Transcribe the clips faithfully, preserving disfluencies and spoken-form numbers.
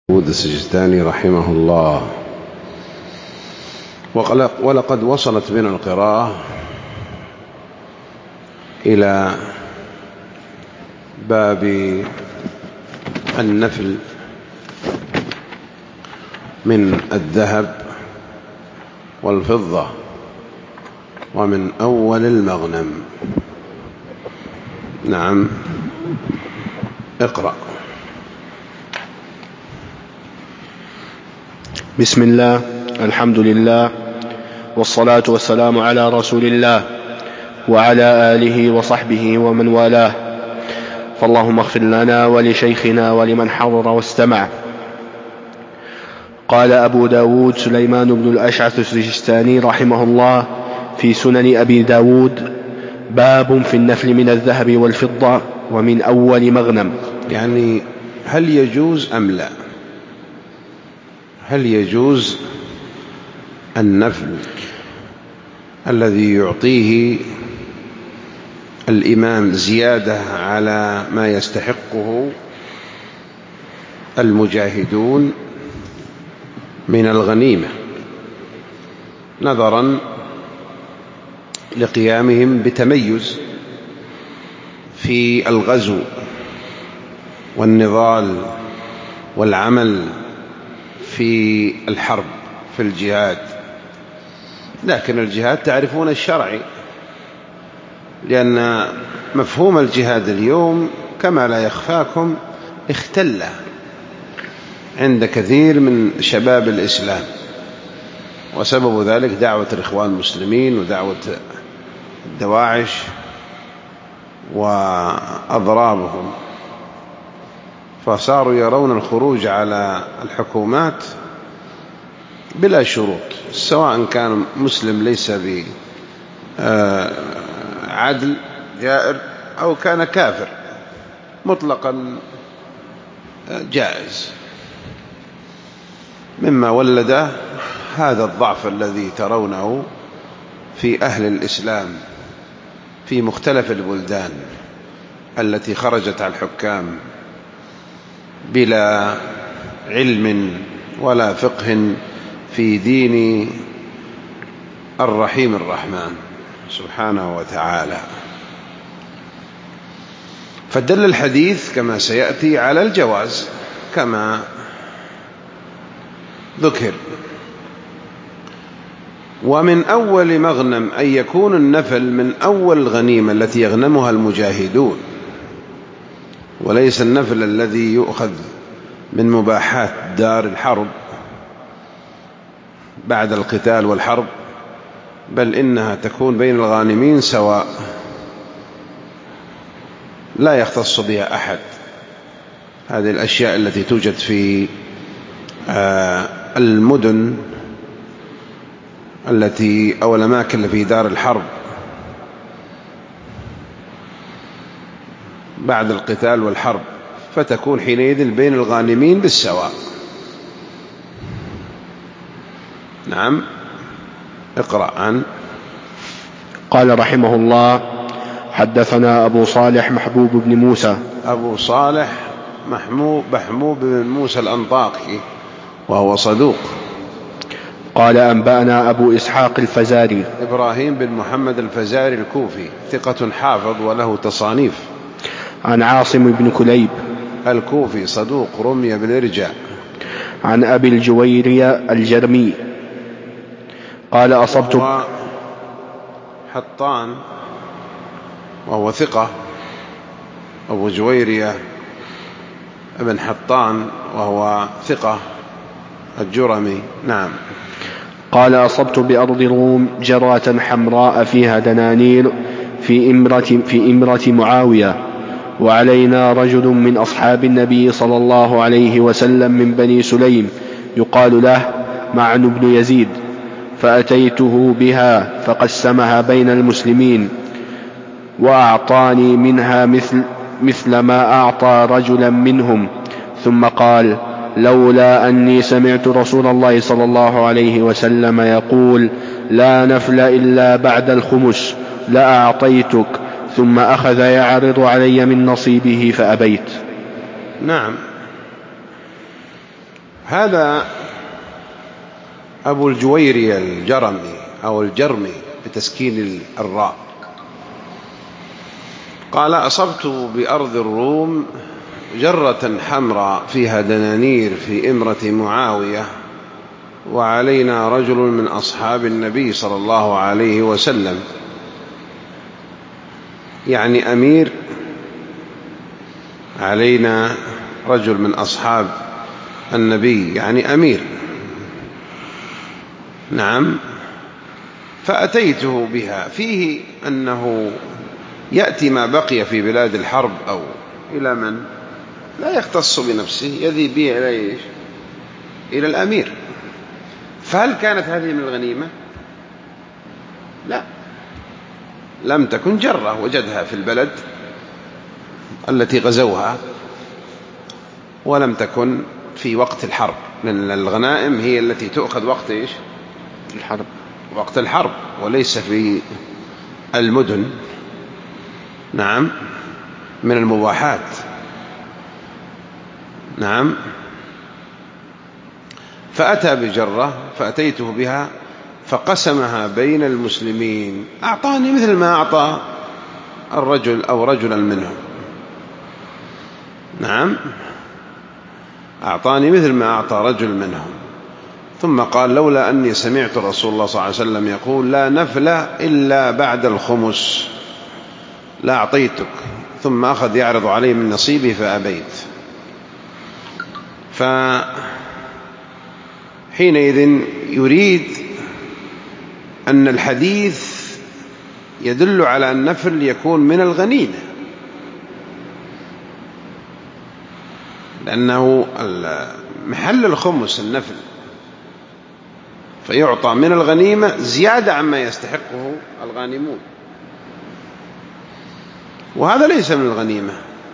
داود السجستاني رحمه الله. ولقد وصلت بنا القراءة إلى باب النفل من الذهب والفضة ومن أول المغنم. نعم، اقرأ. بسم الله، الحمد لله، والصلاة والسلام على رسول الله وعلى آله وصحبه ومن والاه. فاللهم اغفر لنا ولشيخنا ولمن حضر واستمع. قال أبو داود سليمان بن الأشعث السجستاني رحمه الله في سنن أبي داود: باب في النفل من الذهب والفضة ومن أول مغنم. يعني هل يجوز أم لا؟ هل يجوز النفل الذي يعطيه الإمام زيادة على ما يستحقه المجاهدون من الغنيمة، نظرا لقيامهم بتميز في الغزو والنضال والعمل في الحرب في الجهاد؟ لكن الجهاد تعرفون الشرعي، لأن مفهوم الجهاد اليوم كما لا يخفاكم اختل عند كثير من شباب الإسلام، وسبب ذلك دعوة الإخوان المسلمين ودعوة الدواعش وأضرابهم، فصاروا يرون الخروج على الحكومات بلا شروط، سواء كان مسلم ليس بعدل جائر أو كان كافر مطلقا جائز، مما ولد هذا الضعف الذي ترونه في أهل الإسلام في مختلف البلدان التي خرجت على الحكام بلا علم ولا فقه في دين الرحيم الرحمن سبحانه وتعالى. فدل الحديث كما سيأتي على الجواز كما ذكر. ومن أول مغنم أن يكون النفل من أول الغنيمة التي يغنمها المجاهدون، وليس النفل الذي يؤخذ من مباحات دار الحرب بعد القتال والحرب، بل إنها تكون بين الغانمين سواء، لا يختص بها أحد. هذه الأشياء التي توجد في المدن التي أو الأماكن في دار الحرب بعد القتال والحرب، فتكون حينئذ بين الغانمين بالسواء. نعم، اقرأ. عن قال رحمه الله: حدثنا أبو صالح محبوب بن موسى. أبو صالح محموب محموب بن موسى الأنطاكي وهو صدوق. قال أنبأنا أبو إسحاق الفزاري إبراهيم بن محمد الفزاري الكوفي ثقة حافظ وله تصانيف. عن عاصم بن كليب الكوفي صدوق رمي بالإرجاء. عن أبي الجويرية الجرمي قال أصبت حطان وهو ثقة. أبو جويرية ابن حطان وهو ثقة الجرمي. نعم. قال أصبت بأرض روم جرة حمراء فيها دنانير في إمرة, في إمرة معاوية، وعلينا رجل من أصحاب النبي صلى الله عليه وسلم من بني سليم يقال له معن بن يزيد، فأتيته بها فقسمها بين المسلمين، وأعطاني منها مثل, مثل ما أعطى رجلا منهم، ثم قال: لولا أني سمعت رسول الله صلى الله عليه وسلم يقول: لا نفل إلا بعد الخمس لأعطيتك، ثم أخذ يعرض علي من نصيبه فأبيت. نعم. هذا أبو الجويري الجرمي أو الجرمي بتسكين الراء قال: أصبت بأرض الروم جرة حمراء فيها دنانير في إمرة معاوية، وعلينا رجل من أصحاب النبي صلى الله عليه وسلم، يعني أمير، علينا رجل من أصحاب النبي يعني أمير. نعم. فأتيته بها، فيه أنه يأتي ما بقي في بلاد الحرب أو إلى من لا يختص بنفسه يذهب به إلى إلى الأمير. فهل كانت هذه من الغنيمة؟ لا، لم تكن جرة، وجدها في البلد التي غزوها، ولم تكن في وقت الحرب، لأن الغنائم هي التي تؤخذ وقت إيش؟ الحرب، وقت الحرب، وليس في المدن. نعم، من المباحات. نعم. فأتى بجرة فأتيته بها فقسمها بين المسلمين، أعطاني مثل ما أعطى الرجل أو رجلا منهم. نعم، أعطاني مثل ما أعطى رجل منهم. ثم قال: لولا أني سمعت رسول الله صلى الله عليه وسلم يقول: لا نفل إلا بعد الخمس لا أعطيتك. ثم أخذ يعرض عليه من نصيبه فأبيت. فحينئذ يريد أن الحديث يدل على أن النفل يكون من الغنيمة، لأنه محل الخمس النفل، فيعطى من الغنيمة زيادة عما يستحقه الغانمون، وهذا ليس من الغنيمة،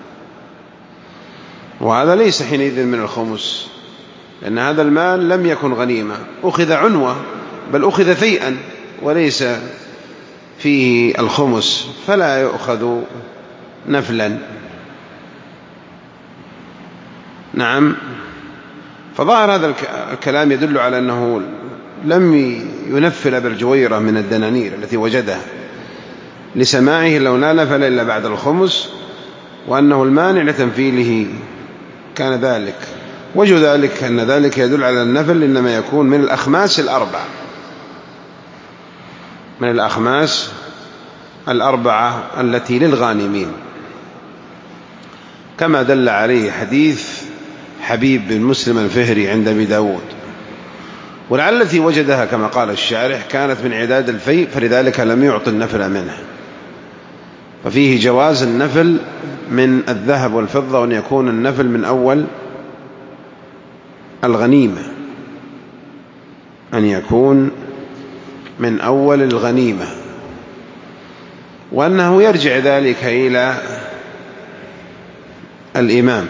وهذا ليس حينئذ من الخمس، لأن هذا المال لم يكن غنيمة، أخذ عنوة، بل أخذ فيئا وليس فيه الخمس، فلا يؤخذ نفلا. نعم. فظاهر هذا الكلام يدل على أنه لم ينفل أبا الجويرة من الدنانير التي وجدها لسماعه: لو لا نفل إلا بعد الخمس، وأنه المانع لتنفيله كان ذلك. وجه ذلك أن ذلك يدل على النفل إنما يكون من الأخماس الأربعة، من الأخماس الأربعة التي للغانمين، كما دل عليه حديث حبيب بن مسلم الفهري عند أبي داود. ولعل التي وجدها كما قال الشارح كانت من عداد الفيء، فلذلك لم يعط النفل منه. ففيه جواز النفل من الذهب والفضة، وأن يكون النفل من أول الغنيمة، أن يكون من أول الغنيمة، وأنه يرجع ذلك إلى الإمام،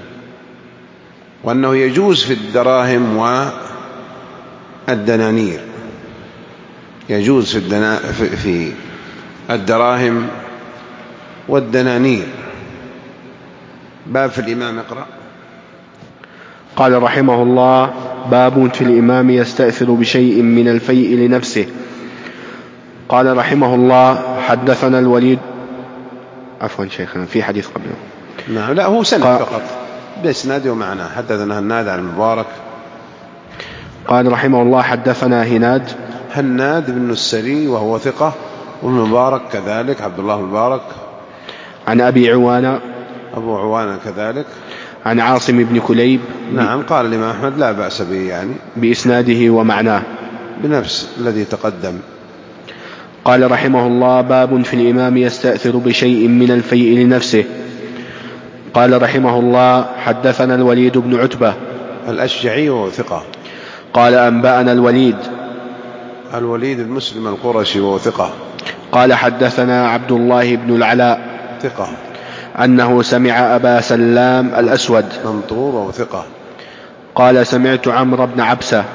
وأنه يجوز في الدراهم والدنانير، يجوز في, الدنا... في الدراهم والدنانير. باب في الإمام. اقرأ. قال رحمه الله: باب في الإمام يستأثر بشيء من الفيء لنفسه. قال رحمه الله: حدثنا الوليد، عفوا شيخنا في حديث قبله. نعم، لا هو سند فقط بإسناده ومعناه. حدثنا هناد عن المبارك. قال رحمه الله: حدثنا هناد هناد بن السري وهو ثقة، والمبارك كذلك عبد الله المبارك. عن أبي عوانة، أبو عوانة كذلك. عن عاصم بن كليب. نعم. قال الإمام أحمد لا بأس به، يعني بإسناده ومعناه بنفس الذي تقدم. قال رحمه الله: باب في الإمام يستأثر بشيء من الفيء لنفسه. قال رحمه الله: حدثنا الوليد بن عتبة الأشجعي وهو ثقة. قال أنبأنا الوليد الوليد بن مسلم القرشي وهو ثقة. قال حدثنا عبد الله بن العلاء ثقة، أنه سمع أبا سلام الأسود منطور وهو ثقة. قال سمعت عمرو بن عبسة.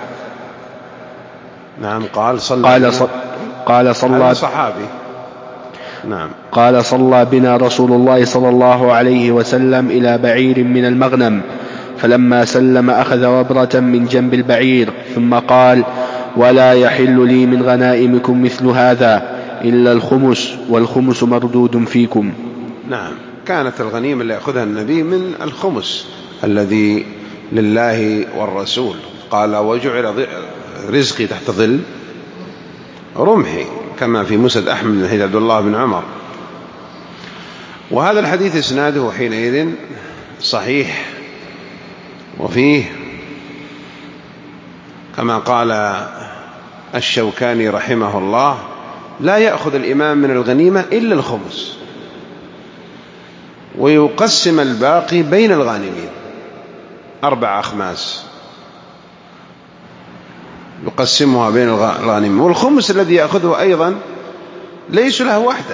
نعم. قال صلى قال, ص... قال صلى صحابي. نعم. قال صلى بنا رسول الله صلى الله عليه وسلم إلى بعير من المغنم، فلما سلم أخذ وبرة من جنب البعير ثم قال: ولا يحل لي من غنائمكم مثل هذا إلا الخمس، والخمس مردود فيكم. نعم، كانت الغنيمة اللي يأخذها النبي من الخمس الذي لله والرسول. قال: وجعل رزقي تحت ظل رمحي، كما في مسند أحمد من حديث عبد الله بن عمر. وهذا الحديث إسناده حينئذ صحيح، وفيه كما قال الشوكاني رحمه الله: لا يأخذ الإمام من الغنيمة إلا الخمس، ويقسم الباقي بين الغانمين، أربع أخماس يقسمها بين الغانمين. والخمس الذي يأخذه أيضا ليس له وحده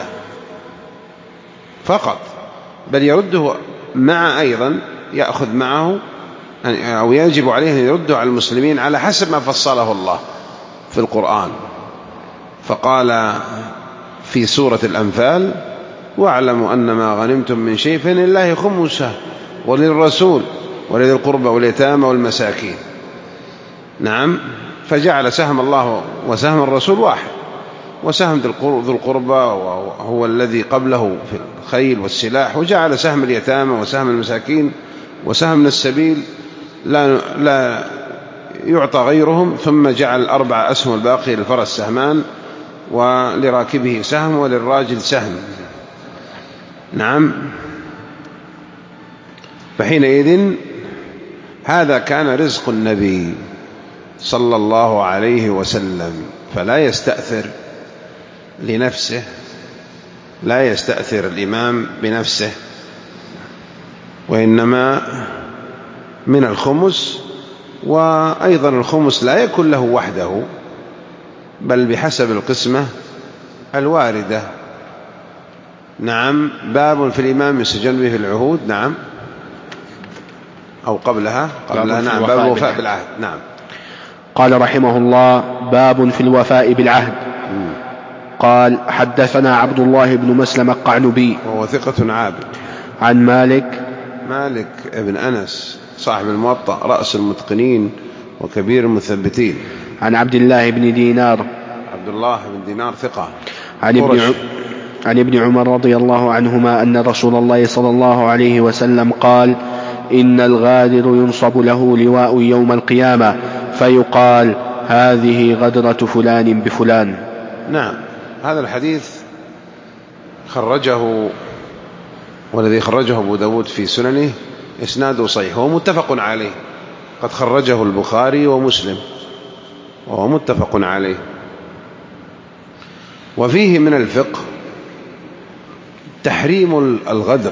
فقط، بل يرده مع أيضا يأخذ معه، أو يجب عليه أن يرده على المسلمين على حسب ما فصله الله في القرآن. فقال في سورة الأنفال: واعلموا أن ما غنمتم من شيء فإن لله خمسه وللرسول ولذي القربى واليتامى والمساكين. نعم، فجعل سهم الله وسهم الرسول واحد، وسهم ذو القربى هو الذي قبله في الخيل والسلاح، وجعل سهم اليتامى وسهم المساكين وسهم من السبيل لا, لا يعطى غيرهم، ثم جعل الأربع أسهم الباقي للفرس سهمان، ولراكبه سهم، وللراجل سهم. نعم، فحينئذ هذا كان رزق النبي صلى الله عليه وسلم، فلا يستأثر لنفسه، لا يستأثر الإمام بنفسه، وإنما من الخمس. وأيضا الخمس لا يكون له وحده، بل بحسب القسمة الواردة. نعم، باب في الإمام يستجن به في العهود. نعم، أو قبلها قبلها نعم، باب الوفاء بالعهد. نعم. قال رحمه الله: باب في الوفاء بالعهد. م. قال: حدثنا عبد الله بن مسلم القعنبي وهو ثقة عابد، عن مالك مالك ابن أنس صاحب الموطأ رأس المتقنين وكبير المثبتين، عن عبد الله بن دينار عبد الله بن دينار ثقة، عن ابن ع... عن ابن عمر رضي الله عنهما أن رسول الله صلى الله عليه وسلم قال: إن الغادر ينصب له لواء يوم القيامة فيقال: هذه غدرة فلان بفلان. نعم، هذا الحديث خرجه، والذي خرجه أبو داود في سننه إسناده صحيح ومتفق عليه، قد خرجه البخاري ومسلم وهو متفق عليه. وفيه من الفقه تحريم الغدر،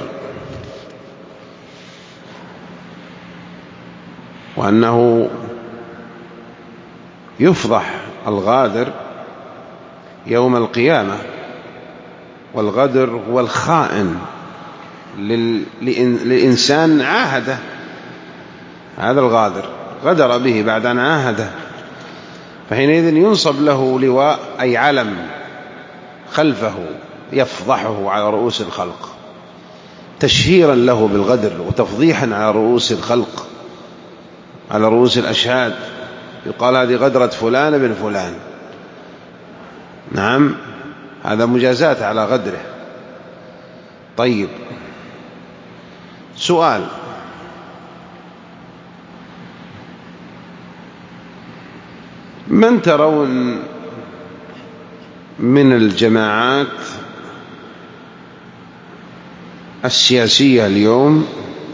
وأنه يفضح الغادر يوم القيامة. والغدر هو الخائن للإنسان عاهده، هذا الغادر غدر به بعد أن عاهده، فحينئذ ينصب له لواء أي علم خلفه يفضحه على رؤوس الخلق، تشهيرا له بالغدر وتفضيحا على رؤوس الخلق، على رؤوس الأشهاد، يقال: هذه غدرة فلان بن فلان. نعم، هذا مجازات على غدره. طيب، سؤال: من ترون من الجماعات السياسية اليوم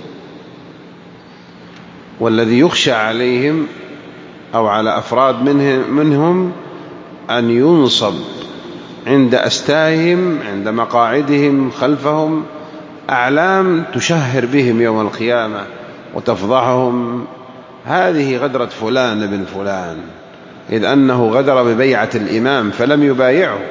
والذي يخشى عليهم أو على أفراد منهم, منهم أن ينصب عند أستائهم عند مقاعدهم خلفهم أعلام تشهر بهم يوم القيامة وتفضحهم؟ هذه غدرة فلان بن فلان، إذ أنه غدر ببيعة الإمام فلم يبايعه،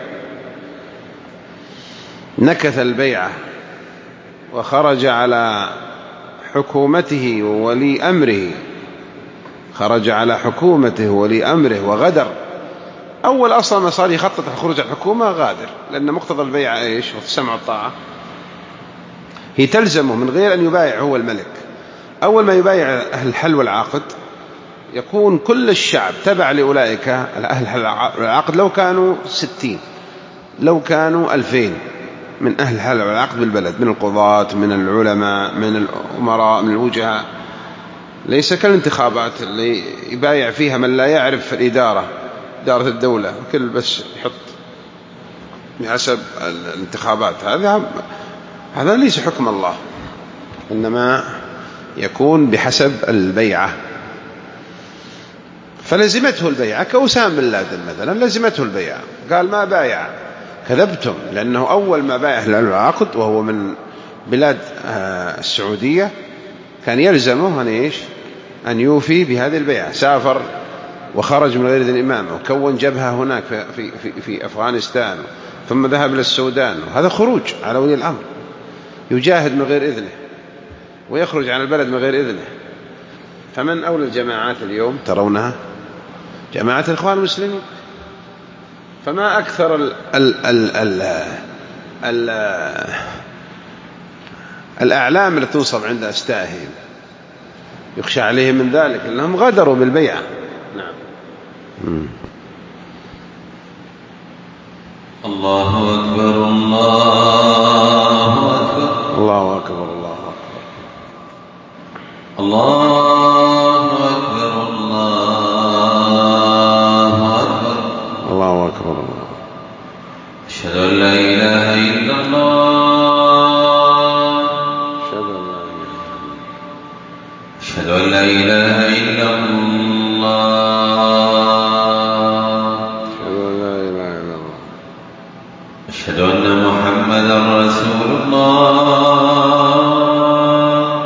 نكث البيعة وخرج على حكومته وولي أمره، خرج على حكومته وولي أمره وغدر. أول أصلا ما صار يخطط خروج الحكومة غادر، لأن مقتضى البيعة إيش؟ والسمع والطاعة، هي تلزمه من غير أن يبايع هو الملك. أول ما يبايع أهل الحل والعقد يكون كل الشعب تبع لأولئك أهل الحل والعقد، لو كانوا ستين، لو كانوا ألفين من أهل الحل والعقد بالبلد، من القضاة، من العلماء، من الأمراء، من الوجهاء. ليس كالانتخابات اللي يبايع فيها من لا يعرف الإدارة، إدارة الدولة، كل بس يحط بحسب الانتخابات. هذا هذا ليس حكم الله، إنما يكون بحسب البيعة. فلزمته البيعة كأسامة بن لادن مثلا، لزمته البيعة، قال ما بايع، كذبتم، لأنه أول ما بايع أهل العقد وهو من بلاد السعودية كان يلزمه أن إيش؟ أن يوفي بهذه البيعة. سافر وخرج من غير إذن الإمام، وكون جبهة هناك في, في, في أفغانستان، ثم ذهب إلى السودان، وهذا خروج على ولي الأمر، يجاهد من غير إذنه ويخرج عن البلد من غير إذنه. فمن أولى الجماعات اليوم ترونها؟ جماعة الإخوان المسلمين. فما أكثر ال ال ال ال ال الأعلام التي تنصب عند أستاههم، يخشى عليهم من ذلك أنهم غدروا بالبيعة. نعم. الله أكبر الله أكبر الله أكبر الله أكبر الله أكبر الله أكبر الله أكبر الله. أشهد أن لا إله إلا الله أشهد أن لا إله إلا الله أشهد أن محمدا رسول الله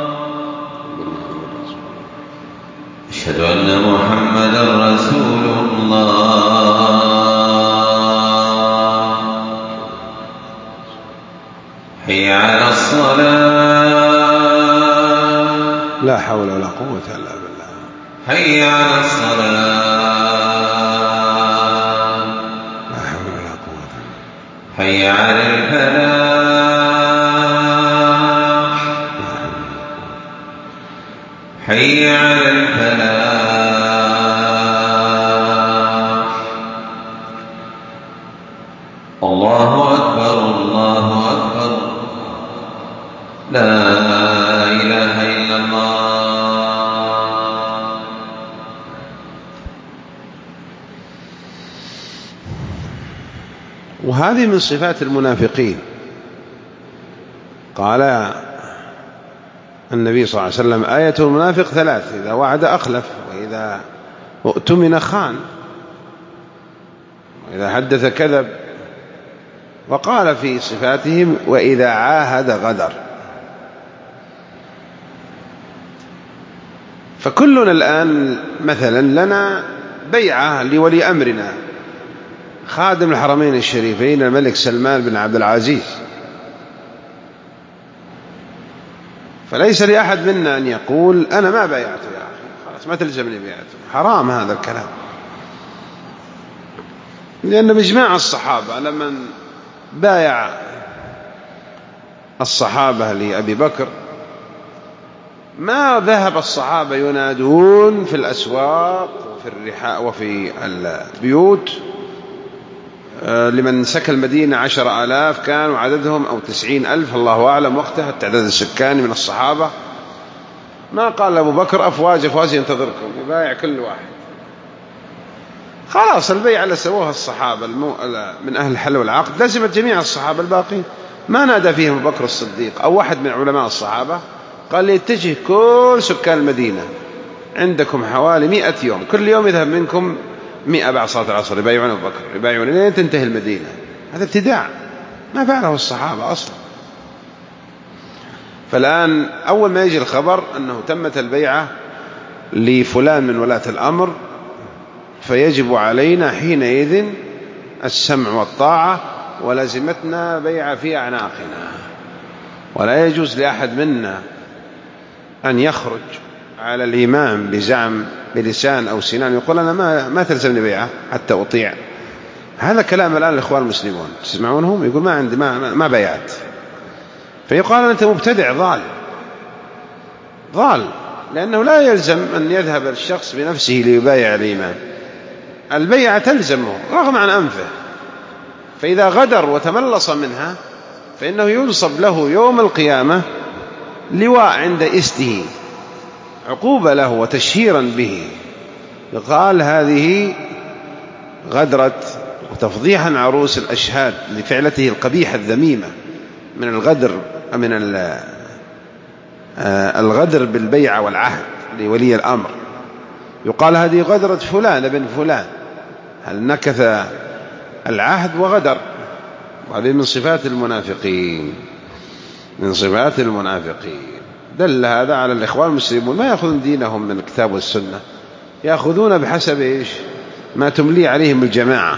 أشهد أن محمدا رسول الله. حي على الصلاة. لا حول ولا قوة إلا بالله. حي على الصلاة. لا حول ولا قوة. حي على الفلاح. حي على الفلاح. الله أكبر الله أكبر. لا إله إلا الله. وهذه من صفات المنافقين. قال النبي صلى الله عليه وسلم: آية المنافق ثلاث: إذا وعد أخلف، وإذا اؤتمن خان، وإذا حدث كذب. وقال في صفاتهم: وإذا عاهد غدر. فكلنا الآن مثلا لنا بيعة لولي أمرنا، خادم الحرمين الشريفين الملك سلمان بن عبد العزيز، فليس لأحد منا أن يقول أنا ما بايعته يا أخي، خلاص ما تلزمني بيعته. حرام هذا الكلام، لأن بإجماع الصحابة لما بايع الصحابة لأبي بكر ما ذهب الصحابة ينادون في الأسواق وفي الرحاء وفي البيوت لمن سكن المدينة عشر آلاف كانوا عددهم أو تسعين ألف، الله أعلم وقتها التعداد السكاني من الصحابة. ما قال أبو بكر أفواج أفواج ينتظركم، يبايع كل واحد. خلاص البيعة اللي سووها الصحابة من أهل الحل والعقد لزمت جميع الصحابة الباقين. ما نادى فيهم أبو بكر الصديق أو واحد من علماء الصحابة قال يتجه كل سكان المدينة، عندكم حوالي مئة يوم، كل يوم يذهب منكم مئة بعد صلاة العصر يبايعون أبو بكر، يبايعون لين تنتهي المدينة. هذا ابتداع ما فعله الصحابة أصلا. فالآن أول ما يجي الخبر أنه تمت البيعة لفلان من ولاة الأمر، فيجب علينا حينئذ السمع والطاعة، ولزمتنا بيعة في أعناقنا. ولا يجوز لأحد منا أن يخرج على الإمام بزعم بلسان أو سنان يقول أنا ما, ما تلزمني بيعة حتى أطيع. هذا كلام الآن الإخوان المسلمون تسمعونهم، يقول ما عندي ما, ما بيعت، فيقال أنت مبتدع ضال ضال لأنه لا يلزم أن يذهب الشخص بنفسه ليبايع الإمام، البيعة تلزمه رغم عن أنفه، فإذا غدر وتملص منها فإنه ينصب له يوم القيامة لواء عند إسته عقوبة له وتشهيرا به، يقال هذه غدرة وتفضيحا عروس الأشهاد لفعلته القبيحة الذميمة من الغدر من الغدر بالبيعة والعهد لولي الأمر. يقال هذه غدرة فلان ابن فلان، هل نكث العهد وغدر، وهذه من صفات المنافقين، من صفات المنافقين. دل هذا على الإخوان المسلمون ما يأخذون دينهم من الكتاب والسنة، يأخذون بحسب إيش ما تملي عليهم الجماعة،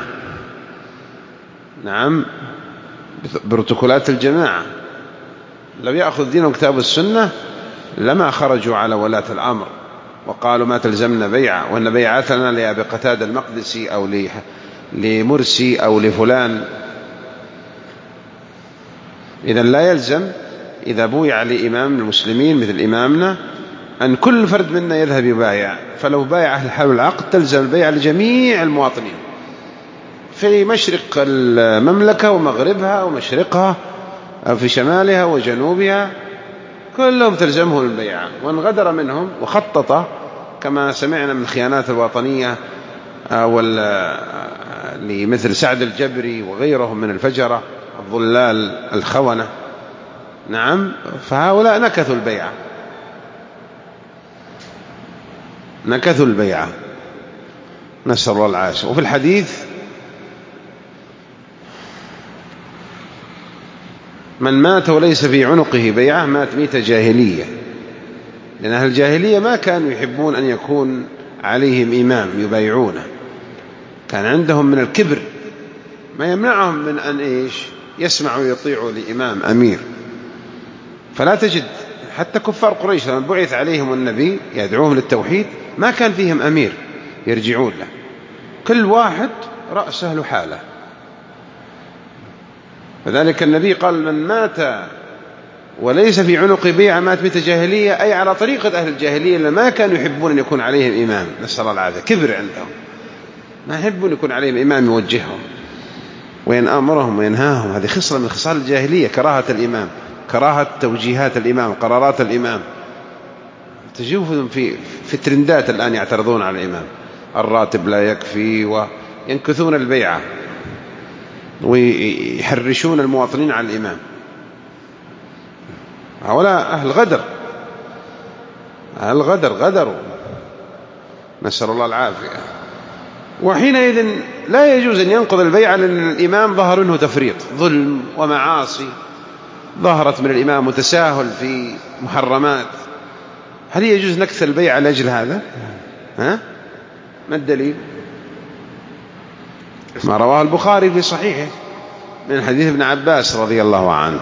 نعم، بروتوكولات الجماعة. لو يأخذ دينهم كتاب السنة لما خرجوا على ولاة الأمر وقالوا ما تلزمنا بيعة، وأن بيعتنا لأبي قتادة المقدسي أو لمرسي أو لفلان. إذن لا يلزم إذا بويع لإمام المسلمين مثل إمامنا أن كل فرد منا يذهب يبايع، فلو بايع أهل الحل والعقد تلزم البيع لجميع المواطنين في مشرق المملكة ومغربها ومشرقها أو في شمالها وجنوبها، كلهم تلزمهم البيعة. وان غدر منهم وخطط كما سمعنا من الخيانات الوطنية لمثل سعد الجبري وغيرهم من الفجرة الضلال الخونة، نعم، فهؤلاء نكثوا البيعة، نكثوا البيعة، نسأل الله العافية. وفي الحديث من مات وليس في عنقه بيعة مات ميتة جاهلية، لأن أهل الجاهلية ما كانوا يحبون أن يكون عليهم إمام يبايعونه، كان عندهم من الكبر ما يمنعهم من أن إيش يسمعوا ويطيعوا لإمام أمير. فلا تجد حتى كفار قريش لما بعث عليهم النبي يدعوهم للتوحيد ما كان فيهم أمير يرجعون له، كل واحد رأسه له حاله. فذلك النبي قال من مات وليس في عنق بيعة مات ميتة جاهلية، أي على طريقة أهل الجاهلية اللي ما كانوا يحبون أن يكون عليهم إمام، نسأل الله العافية، كبر عندهم، ما يحبون يكون عليهم إمام يوجههم وينأمرهم وينهاهم. هذه خصلة من خصال الجاهلية، كراهة الإمام، كراهة توجيهات الإمام، قرارات الإمام. تجوفهم في في الترندات الآن يعترضون على الإمام، الراتب لا يكفي، وينكثون البيعة ويحرشون المواطنين على الإمام. هؤلاء أهل غدر، أهل غدر غدروا، نسأل الله العافية. وحينئذ لا يجوز أن ينقض البيعة، لأن الإمام ظهر منه تفريط، ظلم ومعاصي ظهرت من الإمام، وتساهل في محرمات. هل يجوز نكث البيعة لأجل هذا؟ ها؟ ما الدليل؟ ما رواه البخاري في صحيحه من حديث ابن عباس رضي الله عنه،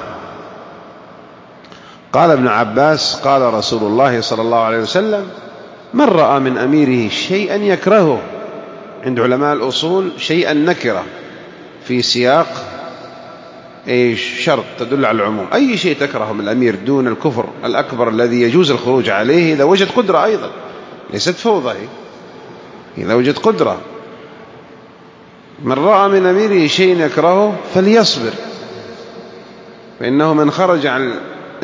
قال ابن عباس قال رسول الله صلى الله عليه وسلم من رأى من أميره شيئا يكرهه، عند علماء الأصول شيئا نكرة في سياق أي شرط تدل على العموم، أي شيء تكرهه من الأمير دون الكفر الأكبر الذي يجوز الخروج عليه إذا وجد قدرة، أيضا ليست فوضى، إذا وجد قدرة. من رأى من أميره شيء يكرهه فليصبر، فإنه من خرج عن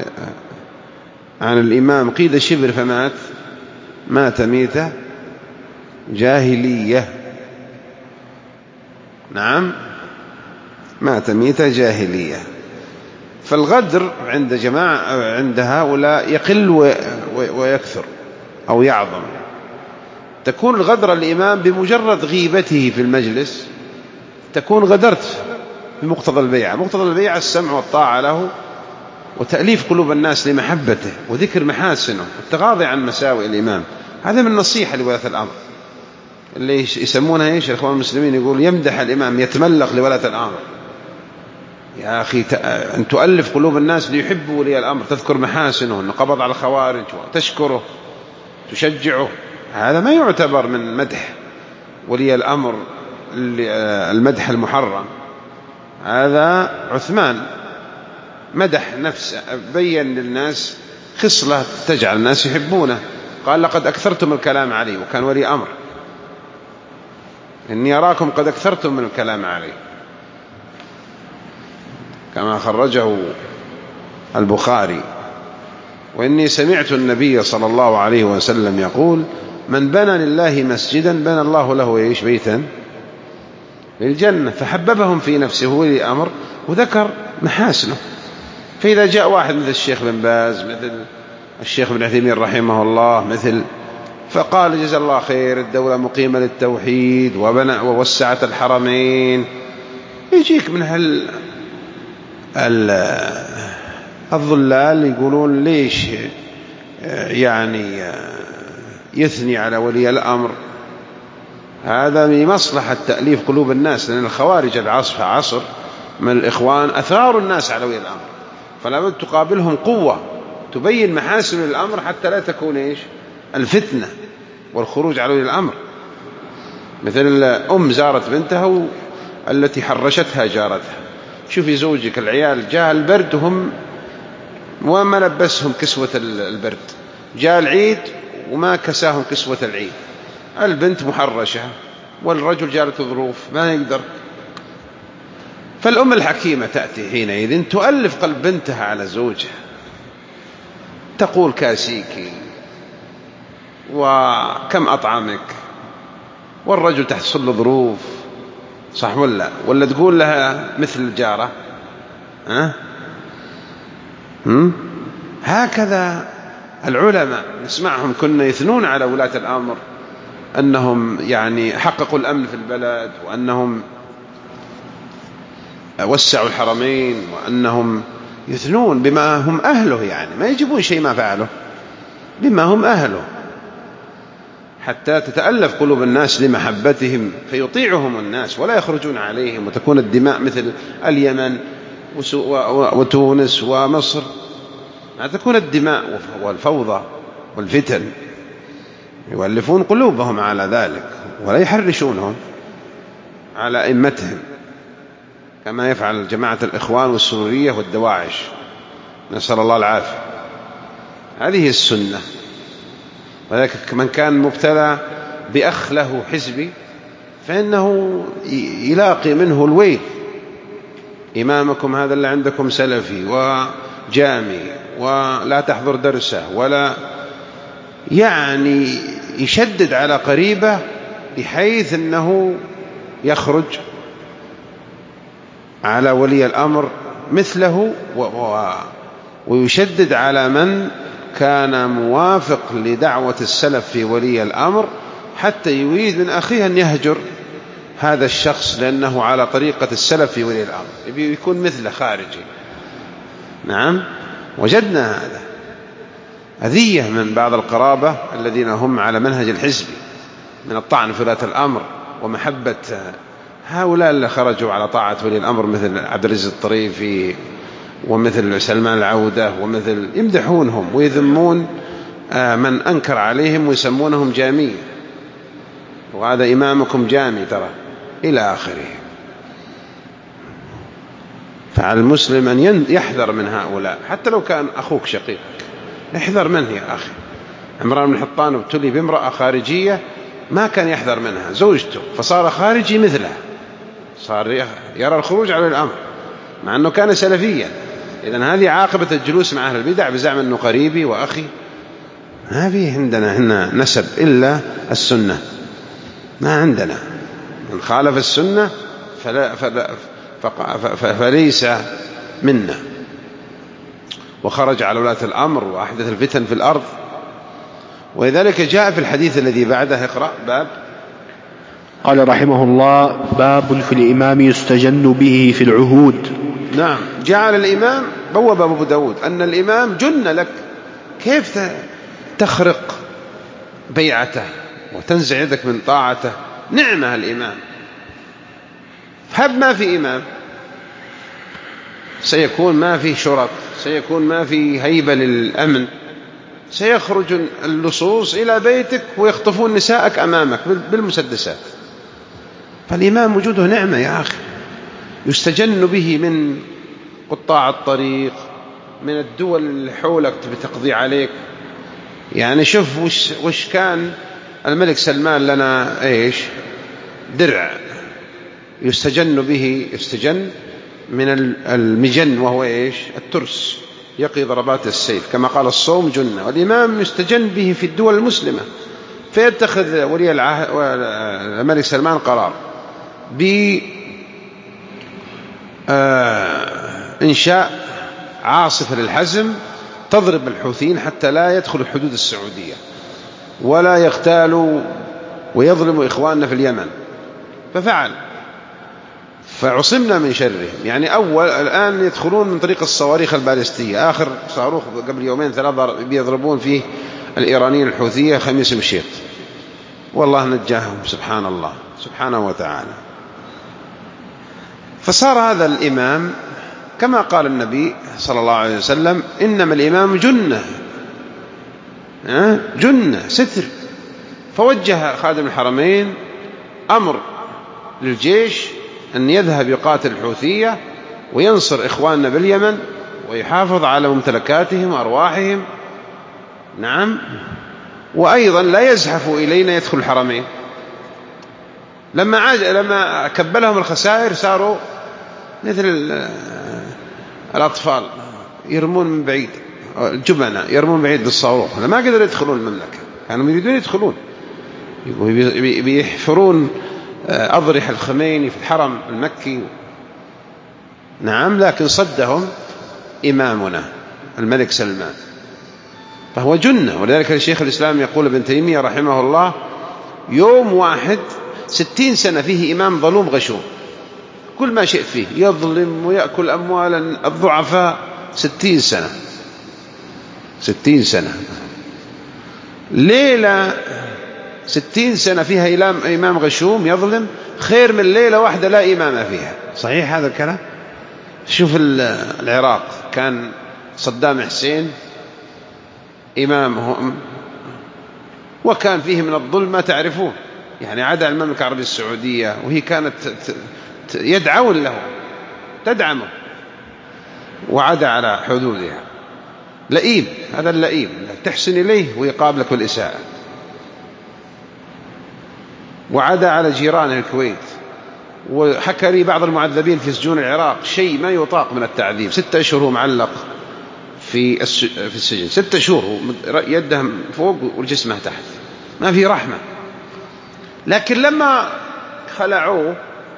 عن الإمام قيد شبر فمات مات ميتة جاهلية، نعم، مات ميتة جاهلية. فالغدر عند جماعة عند هؤلاء يقل ويكثر أو يعظم. تكون الغدر الإمام بمجرد غيبته في المجلس تكون غدرت بمقتضى البيعة. مقتضى البيعة السمع والطاعة له، وتأليف قلوب الناس لمحبته وذكر محاسنه والتغاضي عن مساوئ الإمام. هذا من نصيحة لولاة الأمر اللي يسمونها إيش الإخوان المسلمين، يقول يمدح الإمام، يتملق لولاة الأمر. يا أخي أن تؤلف قلوب الناس ليحبوا ولي الأمر، تذكر محاسنه أنه قبض على الخوارج وتشكره تشجعه، هذا ما يعتبر من مدح ولي الأمر المدح المحرم. هذا عثمان مدح نفسه، بين للناس خصلة تجعل الناس يحبونه، قال لقد أكثرتم الكلام علي، وكان ولي أمر، إني أراكم قد أكثرتم من الكلام علي، كما خرجه البخاري. وإني سمعت النبي صلى الله عليه وسلم يقول من بنى لله مسجدا بنى الله له إيش بيتا للجنة. فحببهم في نفسه ولي أمر وذكر محاسنه. فإذا جاء واحد مثل الشيخ بن باز، مثل الشيخ بن عثيمين رحمه الله، مثل فقال جزا الله خير الدولة مقيمة للتوحيد وبنى ووسعت الحرمين، يجيك من هال الضلال يقولون ليش يعني يثني على ولي الأمر. هذا من مصلحة تأليف قلوب الناس، لأن الخوارج العصر عصر من الإخوان أثاروا الناس على ولي الأمر، فلا بد تقابلهم قوة تبين محاسن الأمر حتى لا تكون إيش الفتنة والخروج على ولي الأمر. مثل أم زارت بنتها التي حرشتها جارتها، شوفي زوجك العيال جاء البرد وهم وما لبسهم كسوة البرد، جاء العيد وما كساهم كسوة العيد، البنت محرشة والرجل جالت ظروف ما يقدر. فالأم الحكيمة تأتي حينئذ تؤلف قلب بنتها على زوجها، تقول كاسيك وكم أطعمك، والرجل تحصل له ظروف، صح ولا ولا تقول لها مثل الجارة. ها هم؟ هكذا العلماء نسمعهم كنا يثنون على ولاة الأمر أنهم يعني حققوا الأمن في البلد، وأنهم وسعوا الحرمين، وأنهم يثنون بما هم أهله، يعني ما يجيبون شيء ما فعله، بما هم أهله، حتى تتألف قلوب الناس لمحبتهم فيطيعهم الناس ولا يخرجون عليهم، وتكون الدماء مثل اليمن وتونس ومصر، تكون الدماء والفوضى والفتن، يؤلفون قلوبهم على ذلك ولا يحرشونهم على أئمتهم كما يفعل جماعة الإخوان والسرورية والدواعش، نسأل الله العافية. هذه السنة. وذلك من كان مبتلى بأخ له حزبي فإنه يلاقي منه الويل، إمامكم هذا اللي عندكم سلفي وجامي ولا تحضر درسه، ولا يعني يشدد على قريبه بحيث أنه يخرج على ولي الأمر مثله، ويشدد على من كان موافق لدعوة السلف في ولي الأمر، حتى يريد من أخيه أن يهجر هذا الشخص لأنه على طريقة السلف في ولي الأمر، يبي يكون مثله خارجي. نعم، وجدنا هذا أذية من بعض القرابة الذين هم على منهج الحزب من الطعن في ولاة الأمر ومحبة هؤلاء اللي خرجوا على طاعة ولي الأمر، مثل عبد العزيز الطريفي ومثل سلمان العودة، ومثل يمدحونهم ويذمون من أنكر عليهم ويسمونهم جامي، وهذا إمامكم جامي ترى إلى آخره. فعلى المسلم أن يحذر من هؤلاء، حتى لو كان أخوك شقيقك احذر منه يا أخي. عمران بن حطان ابتلي بامرأة خارجية ما كان يحذر منها، زوجته، فصار خارجي مثلها، صار يرى الخروج على الأمر مع أنه كان سلفيا. إذن هذه عاقبة الجلوس مع أهل البدع بزعم أنه قريبي وأخي. ما في عندنا هنا نسب إلا السنة، ما عندنا من خالف السنة فلا فلا فليس منا، وخرج على ولاة الأمر وأحدث الفتن في الأرض. ولذلك جاء في الحديث الذي بعده اقرأ باب. قال رحمه الله: باب في الإمام يستجن به في العهود. نعم، جعل الإمام بواب أبو داود أن الإمام جن لك، كيف تخرق بيعته وتنزع يدك من طاعته؟ نعمة الإمام. هب ما في إمام سيكون ما في شرط، سيكون ما في هيبة للأمن، سيخرج اللصوص إلى بيتك ويخطفون نساءك أمامك بالمسدسات. فالإمام وجوده نعمة يا أخي، يستجن به من قطاع الطريق، من الدول اللي حولك تبي تقضي عليك. يعني شوف وش, وش كان الملك سلمان لنا إيش درع يستجن به، يستجن من المجن وهو إيش الترس، يقي ضربات السيف، كما قال الصوم جنة، والإمام يستجن به في الدول المسلمة. فيتخذ ولي العهد الملك سلمان قرار بإنشاء عاصفة للحزم تضرب الحوثيين حتى لا يدخلوا حدود السعودية ولا يغتالوا ويظلموا إخواننا في اليمن. ففعل، فعصمنا من شرهم. يعني أول الآن يدخلون من طريق الصواريخ البالستية، آخر صاروخ قبل يومين ثلاثة بيضربون فيه الإيرانيين الحوثية خميس مشيط، والله نجاهم سبحان الله سبحانه وتعالى. فصار هذا الإمام كما قال النبي صلى الله عليه وسلم: إنما الإمام جنة، جنة ستر. فوجه خادم الحرمين أمر للجيش أن يذهب يقاتل الحوثية وينصر إخواننا باليمن ويحافظ على ممتلكاتهم وأرواحهم. نعم، وأيضا لا يزحفوا إلينا يدخل الحرمين. لما عاج لما كبلهم الخسائر صاروا مثل الأطفال يرمون من بعيد، الجبنة يرمون من بعيد بالصاروخ، ما قدروا يدخلون المملكة. كانوا يريدون يدخلون، بيحفرون أضرحة الخميني في الحرم المكي. نعم، لكن صدهم إمامنا الملك سلمان، فهو جنة. ولذلك الشيخ الإسلام يقول ابن تيمية رحمه الله: يوم واحد ستين سنة فيه إمام ظلوم غشوم، كل ما شئت فيه يظلم ويأكل أموال الضعفاء. ستين سنة ستين سنة ليلة ستين سنة فيها إمام غشوم يظلم خير من ليلة واحدة لا إمام فيها. صحيح هذا الكلام؟ شوف العراق، كان صدام حسين إمامهم وكان فيه من الظلم ما تعرفون، يعني عدا المملكة العربية السعودية وهي كانت يدعون له تدعمه، وعدا على حدودها. لئيم، هذا اللئيم تحسن إليه ويقابلك بالإساءة. وعدا على جيرانه الكويت. وحكى لي بعض المعذبين في سجون العراق شيء ما يطاق من التعذيب. ستة أشهر هو معلق في في السجن، ستة شهور يده فوق والجسمه تحت، ما في رحمة. لكن لما خلعوه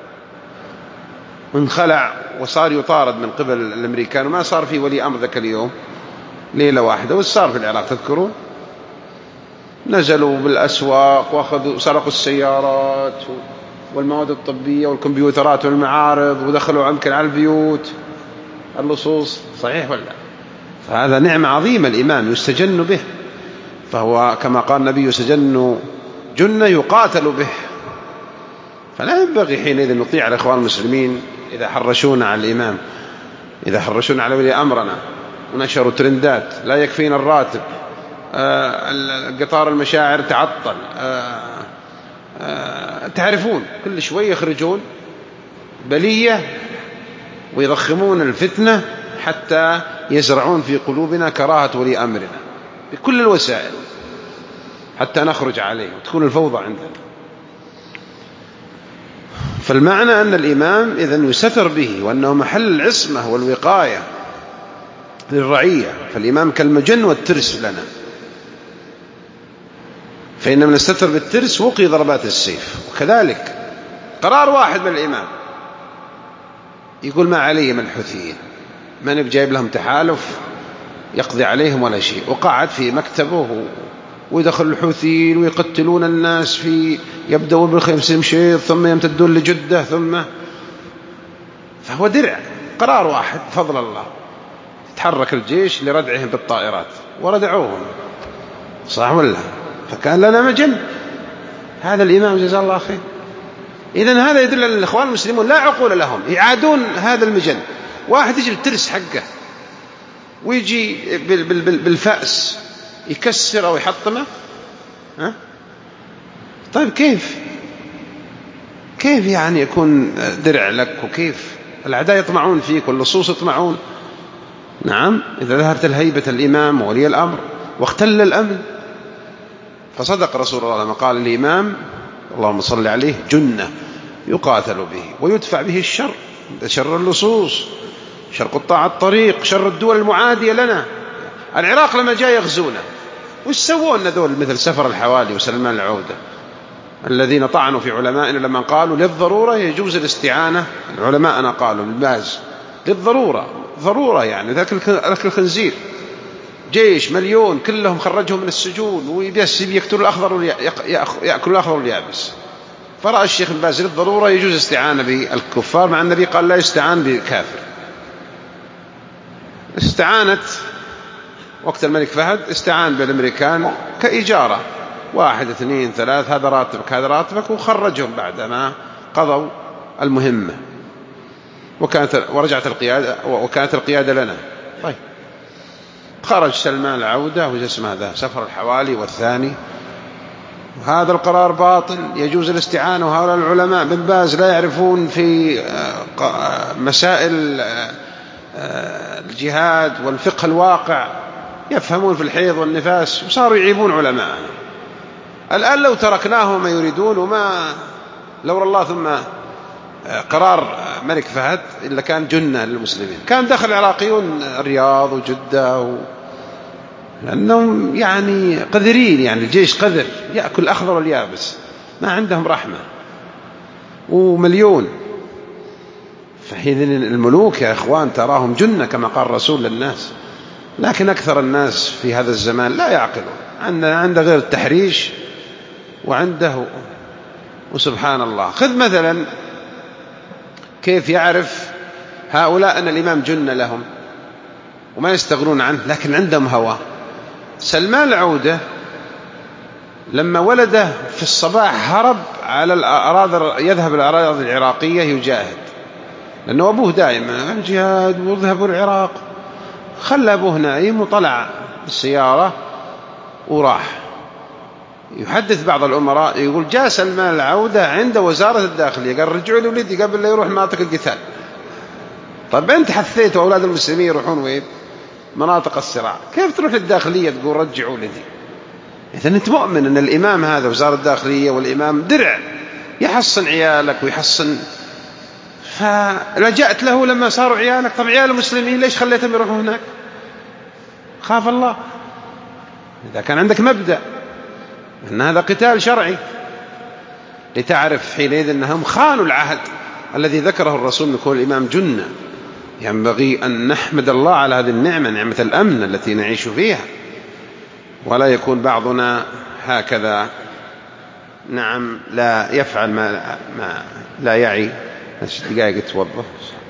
انخلع وصار يطارد من قبل الأمريكان، وما صار في ولي أمر ذاك اليوم، ليلة واحدة. وصار في العراق تذكرون، نزلوا بالأسواق وأخذوا سرقوا السيارات والمواد الطبية والكمبيوترات والمعارض، ودخلوا يمكن على البيوت اللصوص. صحيح ولا؟ فهذا نعمة عظيمة الإمام يستجن به. فهو كما قال النبي: يستجن جنة يقاتل به. فلا ينبغي حينئذ نطيع الإخوان المسلمين إذا حرشونا على الإمام، إذا حرشونا على ولي أمرنا ونشروا ترندات: لا يكفينا الراتب، قطار المشاعر تعطل، آه آه تعرفون كل شوي يخرجون بلية ويضخمون الفتنة حتى يزرعون في قلوبنا كراهة ولي أمرنا بكل الوسائل حتى نخرج عليه وتكون الفوضى عندنا. فالمعنى أن الإمام إذن يستر به، وأنه محل العصمة والوقاية للرعية. فالإمام كالمجن والترس لنا، فإن من استتر بالترس وقي ضربات السيف. وكذلك قرار واحد من الإمام يقول: ما علي من الحوثيين، من بجايب لهم تحالف يقضي عليهم ولا شيء. وقعد في مكتبه ويدخل الحوثيين ويقتلون الناس، في يبدأون بالخمس مشيط ثم يمتدون لجدة ثم. فهو درع، قرار واحد فضل الله، تحرك الجيش لردعهم بالطائرات وردعوهم. صح ولا؟ فكان لنا مجن هذا الإمام جزاه الله خير. إذن هذا يدل على الإخوان المسلمون لا عقول لهم، يعادون هذا المجن. واحد يجي الترس حقه ويجي بالفأس يكسر أو يحطمه، ها؟ طيب كيف كيف يعني يكون درع لك؟ وكيف الأعداء يطمعون فيك واللصوص يطمعون. نعم، إذا ذهبت الهيبة الإمام وولي الأمر واختل الأمن فصدق رسول الله لما قال الإمام اللهم صل عليه جنة يقاتل به ويدفع به الشر، شر اللصوص، شر قطاع الطريق، شر الدول المعادية لنا. العراق لما جاء يغزونا وش سووا لنا ذول مثل سفر الحوالي وسلمان العودة الذين طعنوا في علمائنا لما قالوا للضرورة يجوز الاستعانة؟ علماءنا قالوا بالباز للضرورة، ضرورة يعني ذاك الخنزير جيش مليون كلهم خرجهم من السجون ويبس يقتلوا الأخضر ويأكلوا الأخضر واليابس. فرأى الشيخ الباز للضرورة يجوز استعانة بالكفار، مع النبي قال لا يستعان بكافر. استعانت وقت الملك فهد استعان بالأمريكان كإجارة، واحد اثنين ثلاث هذا راتبك هذا راتبك، وخرجهم بعدما قضوا المهمة وكانت ورجعت القيادة وكانت القيادة لنا. طيب خرج سلمان العودة وجسم هذا سفر الحوالي والثاني، وهذا القرار باطل يجوز الاستعانة. وهؤلاء العلماء بن باز لا يعرفون في مسائل الجهاد والفقه الواقع، يفهمون في الحيض والنفاس وصاروا يعيبون علماء. الآن لو تركناهم ما يريدون وما لولا الله ثم قرار ملك فهد إلا كان جنة للمسلمين، كان دخل العراقيون الرياض وجدة و... لأنهم يعني قذرين، يعني الجيش قذر يأكل الأخضر واليابس، ما عندهم رحمة ومليون. فحين الملوك يا إخوان تراهم جنة كما قال الرسول للناس، لكن أكثر الناس في هذا الزمان لا يعقلون، عنده, عنده غير التحريش وعنده. وسبحان الله خذ مثلا كيف يعرف هؤلاء أن الإمام جنة لهم وما يستغنون عنه، لكن عندهم هوى. سلمان العودة لما ولده في الصباح هرب على الأراضي، يذهب الأراضي العراقية يجاهد، لأنه أبوه دائما الجهاد وذهب العراق. خلى أبوه نايم وطلع بالسيارة وراح. يحدث بعض الأمراء يقول جاء سلمان العودة عند وزارة الداخلية قال رجعوا لي ولدي قبل لا يروح مناطق القتال. طب أنت حثيت أولاد المسلمين يروحون وين؟ مناطق الصراع، كيف تروح للداخلية تقول رجعوا ولدي؟ إذن أنت مؤمن أن الإمام هذا وزارة الداخلية والإمام درع يحصن عيالك ويحصن. فلجأت له لما صاروا عيالك. طب عيال المسلمين ليش خليتهم يروحوا هناك؟ خاف الله. إذا كان عندك مبدأ أن هذا قتال شرعي لتعرف حينئذ أنهم خانوا العهد الذي ذكره الرسول من كون الإمام جنة. ينبغي أن نحمد الله على هذه النعمة، نعمة الأمن التي نعيش فيها، ولا يكون بعضنا هكذا نعم لا يفعل ما, ما لا يعي. دقائق توظف.